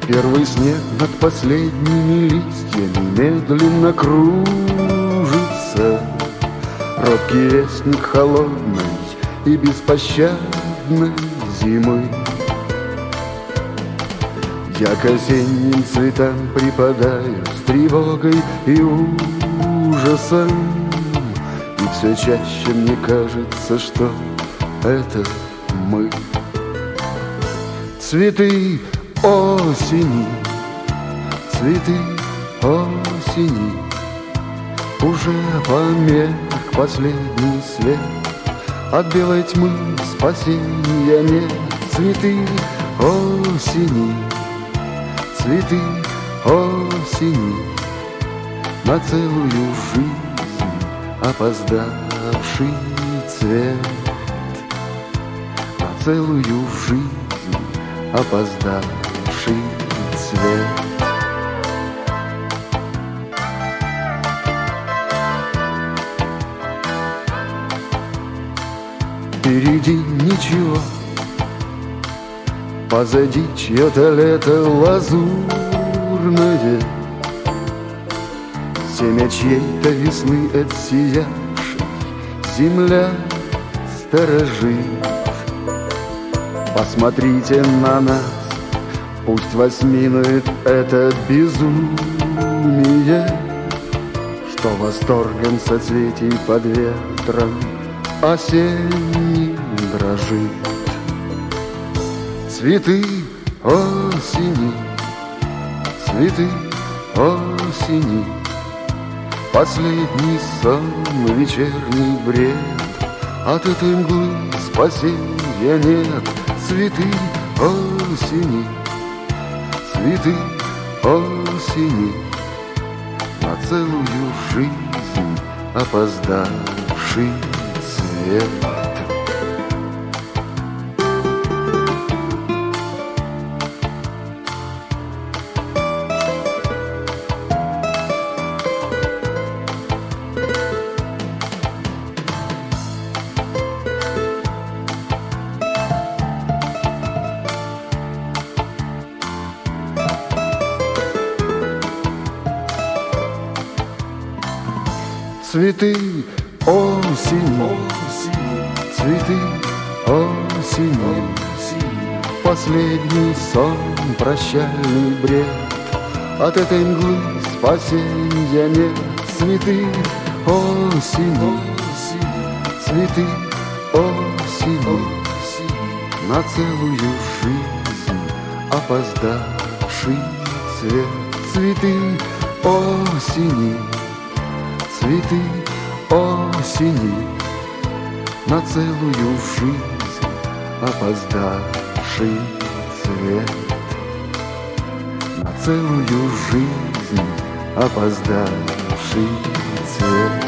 Первый снег над последними листьями медленно кружится. Робкий вестник холодной и беспощадной зимы. Я к осенним цветам припадаю с тревогой и ужасом, и все чаще мне кажется, что это мы. Цветы осени, цветы осени, уже померк последний свет. От белой тьмы спасения нет. Цветы осени, цветы осени, на целую жизнь опоздавший цвет. На целую жизнь опоздавший цвет. Впереди ничего, позади чье-то лето лазурное, семя чьей-то весны отсиявшей земля сторожит. Посмотрите на нас, пусть вас минует это безумие, что восторгом соцветий под ветром осенний дрожит. Цветы осени, цветы осени, последний сон, вечерний бред. От этой мглы спасения нет. Цветы осени, цветы осени, на целую жизнь опоздавший цвет. Цветы осени, цветы осени, последний сон, прощальный бред. От этой мглы спасения нет. Цветы осени, цветы осени, на целую жизнь опоздавший цвет. Цветы осени, цветы осени, на целую жизнь опоздавший цвет. На целую жизнь опоздавший цвет.